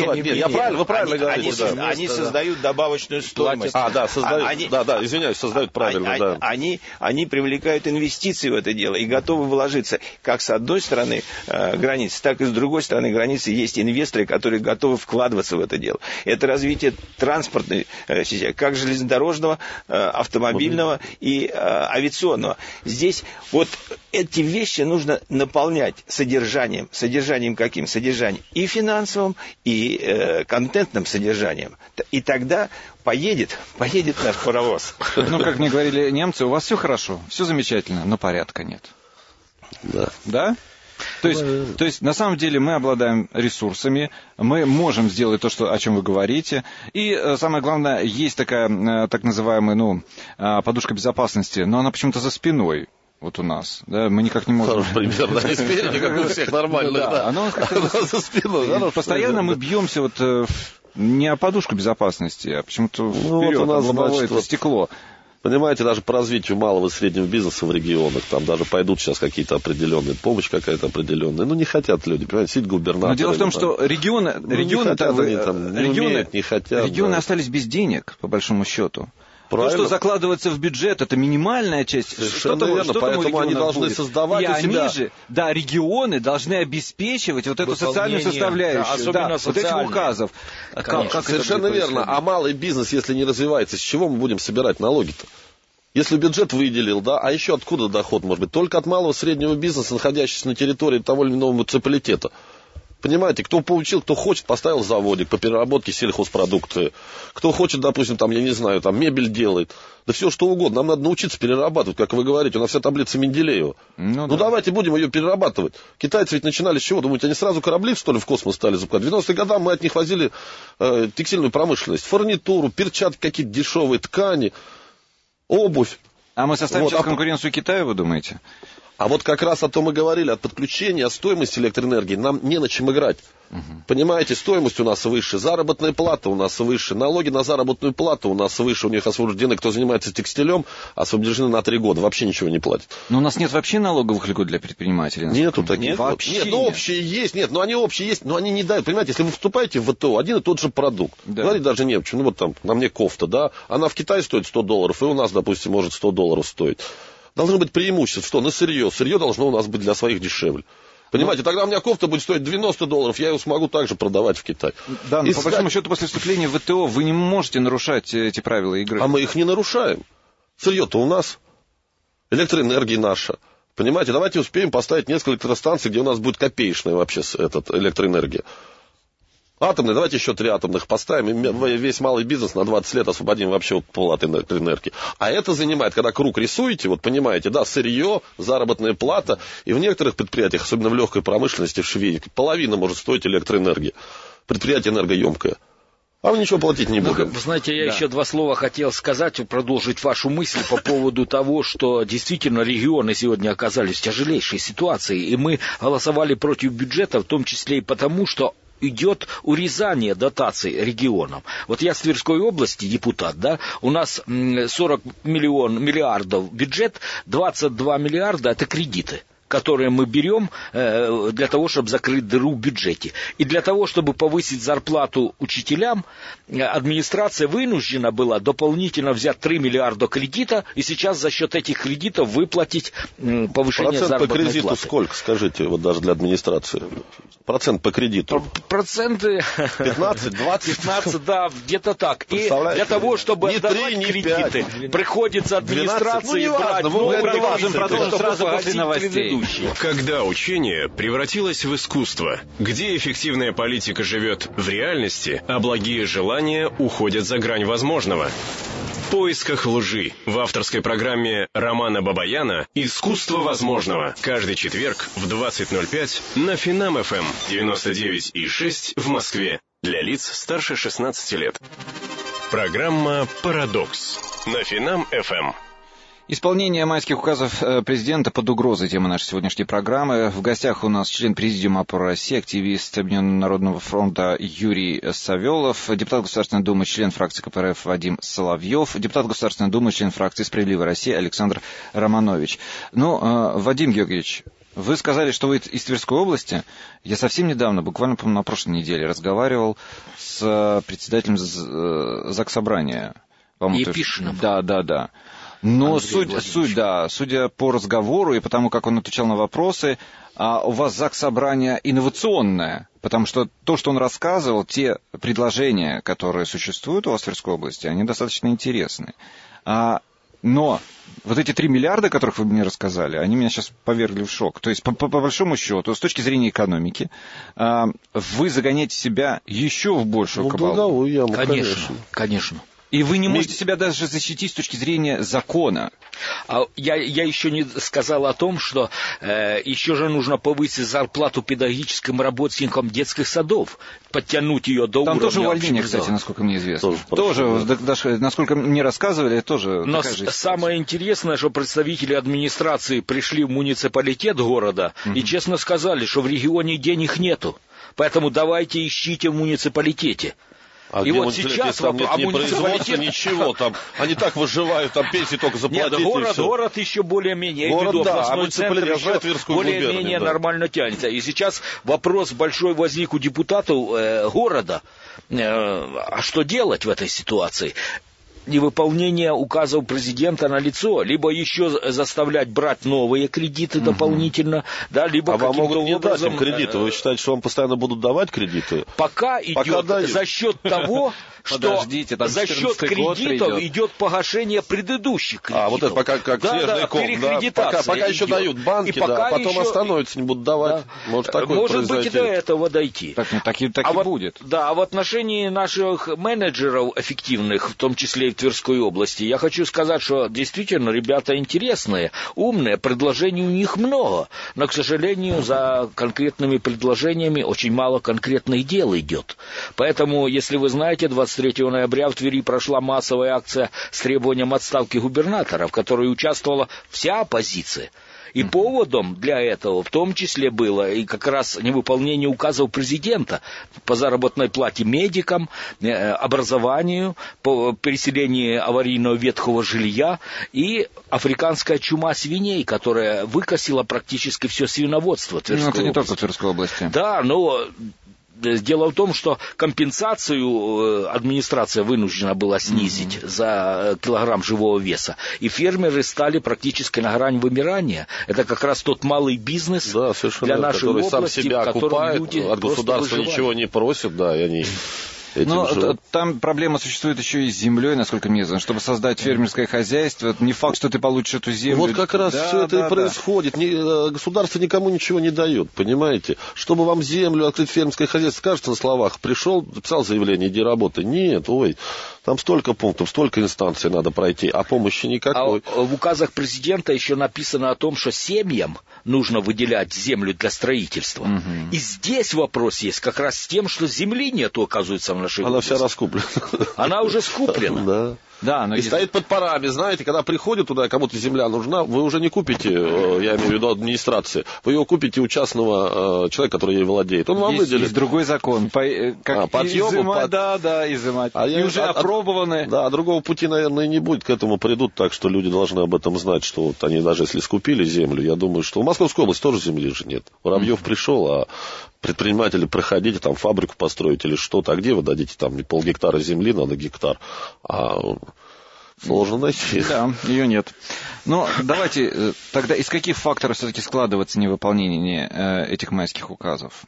Я правильно, вы правильно они, говорите. Они, да. они создают добавочную стоимость. А, да, создают, они, да, да, извиняюсь, создают правильно, они, да. Они, они привлекают инвестиции в это дело и готовы вложиться. Как с одной стороны э, границы, так и с другой стороны границы есть инвесторы, которые готовы вкладываться в это дело. Это развитие транспортной э, системы, как железнодорожного, э, автомобильного и э, авиационного. Здесь вот эти вещи нужно наполнять содержанием. Содержанием каким? Содержанием и финансовым, и э, контентным содержанием. И тогда поедет, поедет наш паровоз. Ну, как мне говорили немцы, у вас все хорошо, все замечательно, но порядка нет. Да. Да? То есть, то есть, на самом деле, мы обладаем ресурсами, мы можем сделать то, что, о чем вы говорите. И самое главное, есть такая так называемая, ну, подушка безопасности, но она почему-то за спиной. Вот у нас, да, мы никак не можем... Хороший пример, да, и спереди, как у всех, нормально, да. Оно за спиной. Постоянно мы бьемся вот не о подушку безопасности, а почему-то вперед, у нас лобовое это стекло. Понимаете, даже по развитию малого и среднего бизнеса в регионах, там даже пойдут сейчас какие-то определенные, помощь какая-то определенная. Ну, не хотят люди, понимаете, сидят губернаторы. Но дело в том, там, что регионы, ну, регионы, не хотят, вы, они, там, не регионы, умеют, не хотят, регионы да. остались без денег, по большому счету. Правильно. То, что закладывается в бюджет, это минимальная часть. Совершенно что верно, что поэтому они должны будет. создавать и у себя... они же, да, регионы должны обеспечивать вот эту социальную составляющую. Да, особенно да, вот этих указов. Как, как Совершенно верно. А малый бизнес, если не развивается, с чего мы будем собирать налоги-то? Если бюджет выделил, да, а еще откуда доход может быть? Только от малого и среднего бизнеса, находящегося на территории того или иного муниципалитета. Понимаете, кто получил, кто хочет, поставил заводик по переработке сельхозпродукции. Кто хочет, допустим, там, я не знаю, там мебель делает. Да все что угодно. Нам надо научиться перерабатывать, как вы говорите. У нас вся таблица Менделеева. Ну, ну да. Давайте будем ее перерабатывать. Китайцы ведь начинали с чего? Думаете, они сразу корабли, что ли, в космос стали запускать? В девяностые годы мы от них возили э, текстильную промышленность. Фурнитуру, перчатки какие-то дешевые, ткани, обувь. А мы составим вот, сейчас а... конкуренцию Китаю, вы думаете? А вот как раз о том и говорили, от подключения, от стоимости электроэнергии нам не на чем играть. Угу. Понимаете, стоимость у нас выше, заработная плата у нас выше, налоги на заработную плату у нас выше, у них освобождены, кто занимается текстилем, освобождены на три года, вообще ничего не платят. Но у нас нет вообще налоговых льгот для предпринимателей? Нету таких. Нет, вообще нет, ну общие есть, нет, ну они общие есть, но они не дают. Понимаете, если вы вступаете в ВТО, один и тот же продукт, да. Говорить даже не о чем. Ну вот там, на мне кофта, да, она в Китае стоит сто долларов, и у нас, допустим, может сто долларов стоить. Должно быть преимущество, что на сырье. Сырье должно у нас быть для своих дешевле. Понимаете, ну, тогда у меня кофта будет стоить девяносто долларов, я ее смогу также продавать в Китай. Да, но и по большому счету после вступления в ВТО вы не можете нарушать эти правила игры. А мы их не нарушаем. Сырье-то у нас, электроэнергия наша. Понимаете, давайте успеем поставить несколько электростанций, где у нас будет копеечная вообще эта электроэнергия. Атомные, давайте еще три атомных поставим, и весь малый бизнес на двадцать лет освободим вообще от пол от энергии. А это занимает, когда круг рисуете, вот понимаете, да, сырье, заработная плата, и в некоторых предприятиях, особенно в легкой промышленности, в швейке, половина может стоить электроэнергия. Предприятие энергоемкое. А мы ничего платить не будем. Ну, вы знаете, я да. еще два слова хотел сказать, продолжить вашу мысль по поводу того, что действительно регионы сегодня оказались в тяжелейшей ситуации, и мы голосовали против бюджета, в том числе и потому, что идет урезание дотаций регионам. Вот я с Тверской области депутат, да, у нас сорок миллион, миллиардов бюджет, двадцать два миллиарда это кредиты, которые мы берем э, для того, чтобы закрыть дыру в бюджете. И для того, чтобы повысить зарплату учителям, администрация вынуждена была дополнительно взять три миллиарда кредита, и сейчас за счет этих кредитов выплатить э, повышение процент заработной платы. Процент по кредиту сколько, скажите, вот даже для администрации? Процент по кредиту? Проценты... пятнадцать, двадцать? пятнадцать, да, где-то так. И для того, чтобы не отдавать три, не кредиты, пять. приходится администрации ну, брать новые продолжим, продолжим сразу после новостей. Когда учение превратилось в искусство, где эффективная политика живет в реальности, а благие желания уходят за грань возможного. В поисках лжи в авторской программе Романа Бабаяна «Искусство возможного». Каждый четверг в двадцать ноль пять на Финам эф эм девяносто девять и шесть в Москве. Для лиц старше шестнадцати лет. Программа «Парадокс» на Финам эф эм. Исполнение майских указов президента под угрозой — тема нашей сегодняшней программы. В гостях у нас член президиума «Опора России», активист Объединенного народного фронта Юрий Савелов, депутат Государственной Думы, член фракции ка пэ эр эф Вадим Соловьев, депутат Государственной Думы, член фракции «Справедливая Россия» Александр Романович. Ну, Вадим Георгиевич, вы сказали, что вы из Тверской области. Я совсем недавно, буквально, по-моему, на прошлой неделе, разговаривал с председателем Заксобрания. Епишиным. Да, да, да. Но суть, суть, да, судя по разговору и потому, как он отвечал на вопросы, а у вас Заксобрание инновационное, потому что то, что он рассказывал, те предложения, которые существуют у вас в Тверской области, они достаточно интересны. А, но вот эти три миллиарда, о которых вы мне рассказали, они меня сейчас повергли в шок. То есть, по, по, по большому счету, с точки зрения экономики, а, вы загоняете себя еще в большую ну, кабалу. Долговую яму, конечно, конечно. конечно. И вы не можете себя даже защитить с точки зрения закона. А я, я еще не сказал о том, что э, еще же нужно повысить зарплату педагогическим работникам детских садов, подтянуть ее до Там уровня... тоже увольнение, кстати, насколько мне известно. Тоже, тоже да, даже, насколько мне рассказывали, тоже Но такая же самое интересное, что представители администрации пришли в муниципалитет города угу. и честно сказали, что в регионе денег нету. Поэтому давайте ищите в муниципалитете. А и вот сейчас там вопрос, нет, а не муниципалитет... ничего, там, они так выживают, там пенсии только заплатить. Нет, город, город еще более-менее, город, виду, да, областной а центр еще более-менее да. нормально тянется. И сейчас вопрос большой возник у депутатов э, города, э, а что делать в этой ситуации? Невыполнение указов президента налицо, либо еще заставлять брать новые кредиты угу. дополнительно, да, либо а вам могут не образом... дать им кредиты. Вы считаете, что вам постоянно будут давать кредиты? Пока идет Пока за счет того, что за счет кредитов идет погашение предыдущих кредитов. А, вот это пока как да, снежный да, ком, да, пока, пока еще дают банки, да, потом еще... остановятся, не будут давать. Да. Может, такое Может произойти. быть, и до этого дойти. Так, ну, так и, так а и вот, будет. Да, а в отношении наших менеджеров эффективных, в том числе и в Тверской области, я хочу сказать, что действительно ребята интересные, умные, предложений у них много, но, к сожалению, за конкретными предложениями очень мало конкретных дел идет. Поэтому, если вы знаете, двадцать третьего ноября в Твери прошла массовая акция с требованием отставки губернатора, в которой участвовала вся оппозиция. И поводом для этого в том числе было и как раз невыполнение указов президента по заработной плате медикам, образованию, по переселению аварийного ветхого жилья и африканская чума свиней, которая выкосила практически все свиноводство Тверской области. Ну, это не только в Тверской области. Да, но... Дело в том, что компенсацию администрация вынуждена была снизить mm-hmm. за килограмм живого веса, и фермеры стали практически на грани вымирания. Это как раз тот малый бизнес да, для нашей который области, сам себя в котором окупает, люди от государства выживают. Ничего не просят, да, и они... Но живут. Там проблема существует еще и с землей, насколько мне известно. Чтобы создать фермерское хозяйство, это не факт, что ты получишь эту землю. Вот как раз да, все это да, и происходит. Да. Государство никому ничего не дает, понимаете? Чтобы вам землю, открыть фермерское хозяйство, скажется на словах, пришел, написал заявление, иди работай. Нет, ой, там столько пунктов, столько инстанций надо пройти, а помощи никакой. А в указах президента еще написано о том, что семьям нужно выделять землю для строительства. Угу. И здесь вопрос есть как раз с тем, что земли нету, оказывается, в нашей Она области. вся раскуплена. Она уже скуплена. Да. Да, но и если... стоит под парами, знаете, когда приходит туда, кому-то земля нужна, вы уже не купите, я имею в виду администрации, вы ее купите у частного человека, который ей владеет. Он вам есть, выделит. Есть другой закон. По, как а, подъему, изымать, под... Да, да, изымать. А и я... уже от... опробованы. Да, другого пути, наверное, не будет. К этому придут, так что люди должны об этом знать, что вот они даже если скупили землю, я думаю, что в Московской области тоже земли же нет. Воробьев mm-hmm. пришел, а предприниматели, проходите, там фабрику построить или что-то, а где вы дадите там не полгектара земли, надо гектар, а сложно найти. Да, ее нет. Но давайте тогда из каких факторов все-таки складывается невыполнение этих майских указов?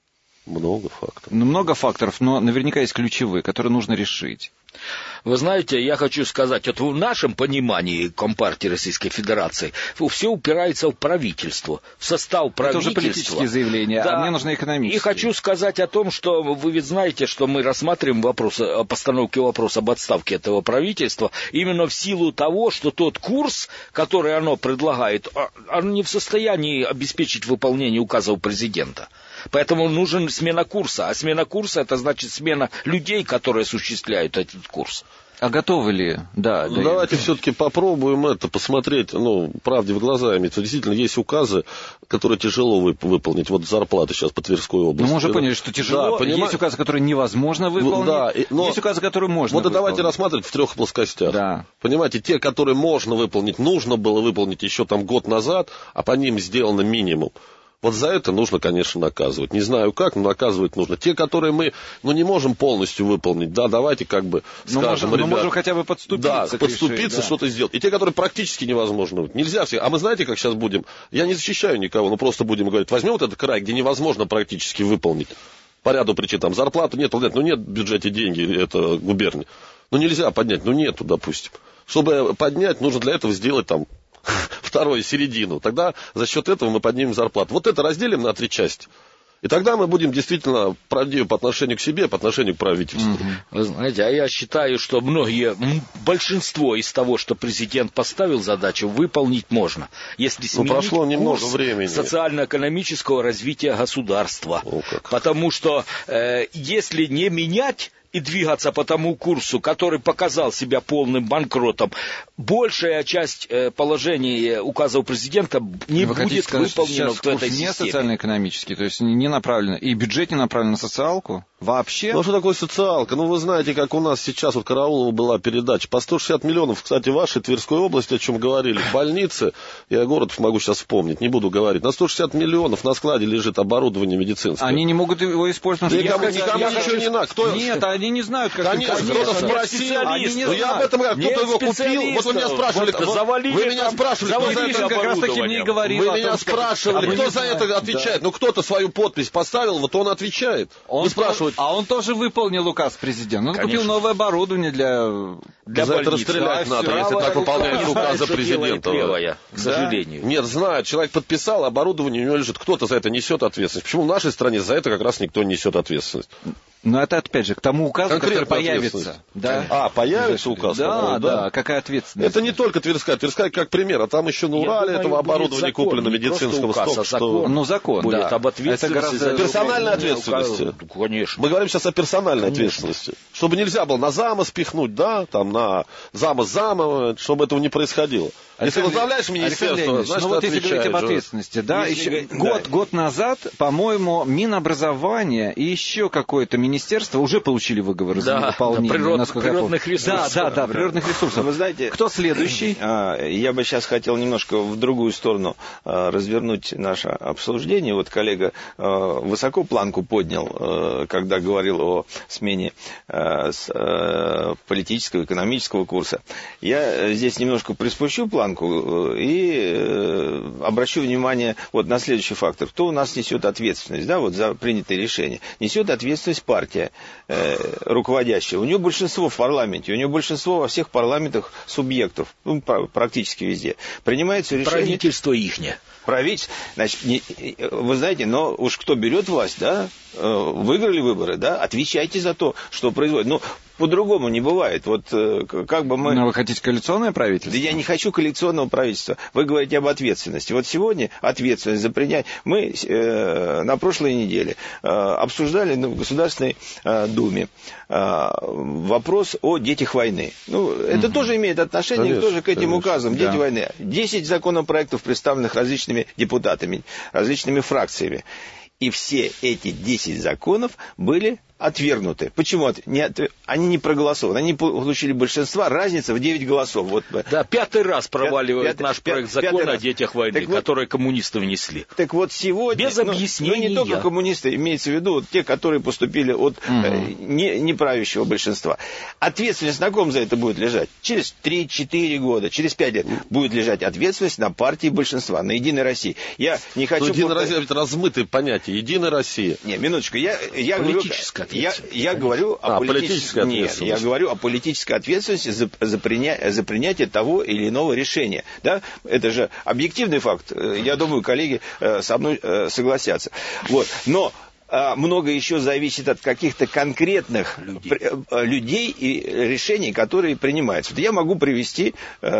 Много факторов. Ну, много факторов, но наверняка есть ключевые, которые нужно решить. Вы знаете, я хочу сказать, вот в нашем понимании Компартии Российской Федерации все упирается в правительство, в состав правительства. Это уже политические заявления, да. А мне нужны экономические. И хочу сказать о том, что вы ведь знаете, что мы рассматриваем вопрос о постановке вопроса об отставке этого правительства именно в силу того, что тот курс, который оно предлагает, он не в состоянии обеспечить выполнение указов президента. Поэтому нужен смена курса. А смена курса — это значит смена людей, которые осуществляют этот курс. А готовы ли? Да. Ну, да давайте я... все-таки попробуем это, посмотреть, ну, правде в глаза иметь. Действительно, есть указы, которые тяжело выполнить. Вот зарплаты сейчас по Тверской области. Ну, мы уже поняли, что тяжело. Да, поним... Есть указы, которые невозможно выполнить. Да, но... Есть указы, которые можно Вот выполнить. давайте рассматривать в трех плоскостях. Да. Понимаете, те, которые можно выполнить, нужно было выполнить еще там год назад, а по ним сделано минимум. Вот за это нужно, конечно, наказывать. Не знаю как, но наказывать нужно. Те, которые мы ну, не можем полностью выполнить, да, давайте как бы скажем, мы ребят... можем хотя бы подступиться. Да, подступиться, да. Что-то сделать. И те, которые практически невозможно. Нельзя все. А мы знаете, как сейчас будем? Я не защищаю никого, но просто будем говорить, возьмем вот этот край, где невозможно практически выполнить. По ряду причин, там, зарплату нет, ну нет в бюджете деньги, это губерния. Ну нельзя поднять, ну нету, допустим. Чтобы поднять, нужно для этого сделать там... вторую середину, тогда за счет этого мы поднимем зарплату. Вот это разделим на три части. И тогда мы будем действительно правдивы по отношению к себе, по отношению к правительству. Mm-hmm. Вы знаете, а я считаю, что многие, большинство из того, что президент поставил задачу, выполнить можно. Если сменить ну, прошло немного курс времени. социально-экономического развития государства. О, как. Потому что э, если не менять и двигаться по тому курсу, который показал себя полным банкротом, большая часть э, положений указов президента не Вы будет сказать, выполнена в этой системе. Не социально-экономический, то есть не направлено, и бюджет не направлен на социалку вообще? Ну, что такое социалка? Ну, вы знаете, как у нас сейчас, вот Караулова была передача, по сто шестьдесят миллионов, кстати, в вашей Тверской области, о чем говорили, больницы, я город могу сейчас вспомнить, не буду говорить, на сто шестьдесят миллионов на складе лежит оборудование медицинское. Они не могут его использовать. Никому, никому я ничего хочу... не надо. Кто... Нет, они не знают, как... Конечно, кто-то спросил, ну я об этом говорю, кто-то его купил, вот вы меня спрашивали, вот, кто... завалили, вы меня спрашивали, кто за это... как раз таки мне говорил. Вы меня спрашивали, кто за это отвечает, ну кто-то свою подпись поставил, вот он отвечает. Он спрашивает. А он тоже выполнил указ президента. Он купил новое оборудование для... Для за это расстрелять надо, если так выполняется указа президента. Левая, к сожалению. Нет, знает, человек подписал, оборудование у него лежит, кто-то за это несет ответственность. Почему в нашей стране за это как раз никто не несет ответственность? Но это, опять же, к тому указу, который появится. Да. А, появится указ? Да, такой, да, да, какая ответственность. Это не только Тверская. Тверская как пример, а там еще на Урале думаю, этого оборудования закон, куплено медицинского столько, что... Ну, закон, будет да. об ответственности. Это гораздо... Персональной ответственности. Ну, конечно. Мы говорим сейчас о персональной конечно. ответственности. Чтобы нельзя было на зама спихнуть, да, там на зама зама, чтобы этого не происходило. Если возглавляешь министерство, значит, ну вот если говорить об ответственности, да, еще год, год назад, по-моему, Минобразование и еще какое-то министерство уже получили выговоры за невыполнение. Да, природ, природных ресурсов. Да, да, да, природных ресурсов. Вы знаете, кто следующий? Я бы сейчас хотел немножко в другую сторону развернуть наше обсуждение. Вот коллега высоко планку поднял, когда говорил о смене с политического, экономического курса. Я здесь немножко приспущу планку и обращу внимание вот на следующий фактор. Кто у нас несет ответственность, да, вот за принятые решения? Несет ответственность партия руководящая. У нее большинство в парламенте, у нее большинство во всех парламентах субъектов, ну, практически везде. Принимается решение... Правительство ихнее. Правительство, значит, не, вы знаете, но уж кто берет власть, да, выиграли выборы, да, отвечайте за то, что производит. Ну, по-другому не бывает. Вот как бы мы... Но вы хотите коалиционное правительство? Да я не хочу коалиционного правительства. Вы говорите об ответственности. Вот сегодня ответственность за принятие... Мы э, на прошлой неделе э, обсуждали в Государственной э, Думе э, вопрос о детях войны. Ну, это угу. тоже имеет отношение конечно, тоже к этим конечно, указам. Дети да. войны. Десять законопроектов, представленных различными депутатами, различными фракциями. И все эти десять законов были отвергнуты. Почему? Не отв... Они не проголосованы. Они получили большинство. Разница в девять голосов. Вот. Да, пятый раз проваливают пятый, наш проект пятый, закона пятый о детях войны, так который вот, коммунисты внесли. Так вот сегодня... Без объяснения. Ну, ну не только коммунисты, имеется в виду вот, те, которые поступили от угу. э, не, неправящего большинства. Ответственность на ком за это будет лежать? Через три-четыре года, через пять лет будет лежать ответственность на партии большинства, на Единой России. Я не хочу... Единая Россия, это размытые понятия. Единая Россия. Не, минуточку. Я, я Политическая говорю... Я, я говорю о а, политической Нет, я говорю о политической ответственности за, за, приня... за принятие того или иного решения. Да? Это же объективный факт. Я думаю, коллеги со мной согласятся. Вот. Но много еще зависит от каких-то конкретных людей, людей и решений, которые принимаются. Вот я могу привести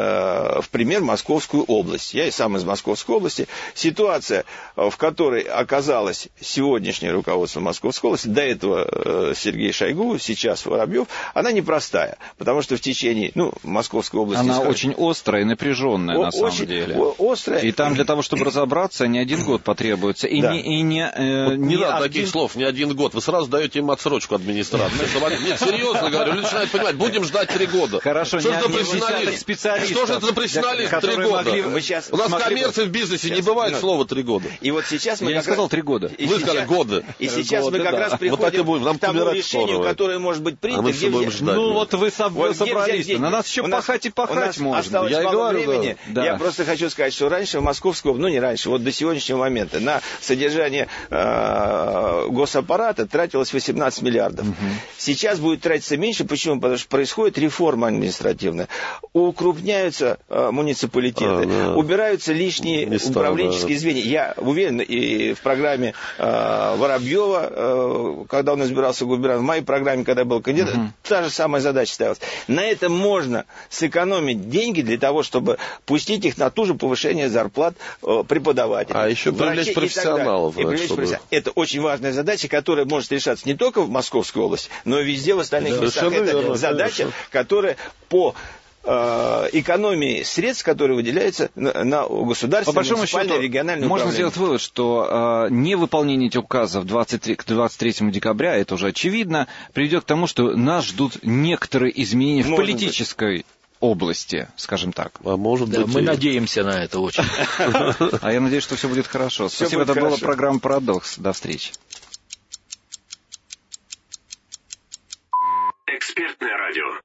э, в пример Московскую область. Я и сам из Московской области. Ситуация, в которой оказалось сегодняшнее руководство Московской области, до этого э, Сергей Шойгу, сейчас Воробьев, она непростая. Потому что в течение, ну, Московской области... Она скажем, очень острая и напряженная, на самом очень деле. Острая. И там для того, чтобы разобраться, не один год потребуется. И да. не... И не, э, вот не не надо один... таких слов, не один год. Вы сразу даете им отсрочку администрации. Нет, серьезно говорю, люди начинают понимать, будем ждать три года. Хорошо, что не же это за профессионалист? Что же это за профессионалист три года? У нас в коммерции, в бизнесе не бывает слова три года. И вот сейчас мы Я не сказал три года. Вы сказали годы. И сейчас мы как раз приходим к тому решению, которое может быть принято. Ну вот вы собрались. На нас еще пахать и пахать можно. Осталось мало времени. Я просто хочу сказать, что раньше в Московской области, ну не раньше, вот до сегодняшнего момента на содержание госаппарата тратилось восемнадцать миллиардов. Угу. Сейчас будет тратиться меньше. Почему? Потому что происходит реформа административная. Укрупняются э, муниципалитеты, а, да. убираются лишние места, управленческие да. звенья. Я уверен, и в программе э, Воробьева, э, когда он избирался губернатором, в моей программе, когда был кандидат, угу. та же самая задача ставилась. На этом можно сэкономить деньги для того, чтобы пустить их на ту же повышение зарплат э, преподавателей. А еще привлечь профессионалов. И и привлечь чтобы... профессионалов. Это очень важная задача, которая может решаться не только в Московской области, но и везде в остальных да, местах. Это верно, задача, конечно. Которая по э, экономии средств, которые выделяются на, на государственное, муниципальное, региональное можно управление. сделать вывод, что э, невыполнение этих указов двадцать три, к двадцать третьему декабря, это уже очевидно, приведет к тому, что нас ждут некоторые изменения может в политической быть. области, скажем так. А может да, быть, мы и... надеемся на это очень. А я надеюсь, что все будет хорошо. Спасибо, это была программа «Парадокс». До встречи. Экспертное радио.